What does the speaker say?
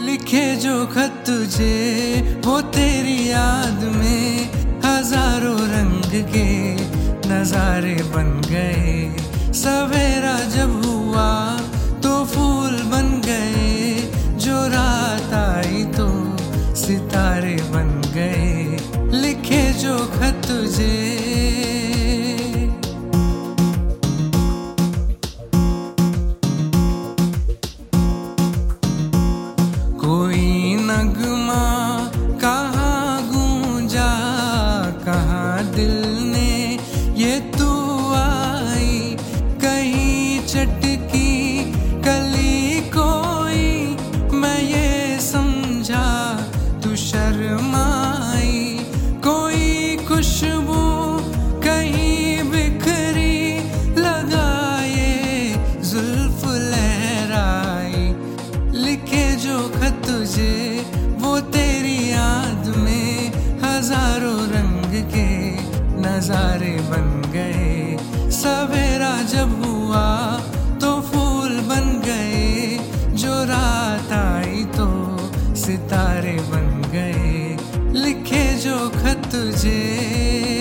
लिखे जो खत तुझे वो तेरी याद में हजारों रंग के नजारे बन गए। सवेरा जब हुआ तो फूल बन गए, जो रात आई तो सितारे बन गए। लिखे जो खत तुझे कोई नगमा कहाँ गूंजा, कहाँ दिल ने ये तू आई। कहीं चटकी कली कोई, मैं ये समझा तू शर्माई। कोई खुशबू कहीं बिखरी, लगाए जुल्फ लहराई। लिखे जो खत तुझे वो तेरी याद में हजारों रंग के नजारे बन गए। सवेरा जब हुआ तो फूल बन गए, जो रात आई तो सितारे बन गए। लिखे जो खत तुझे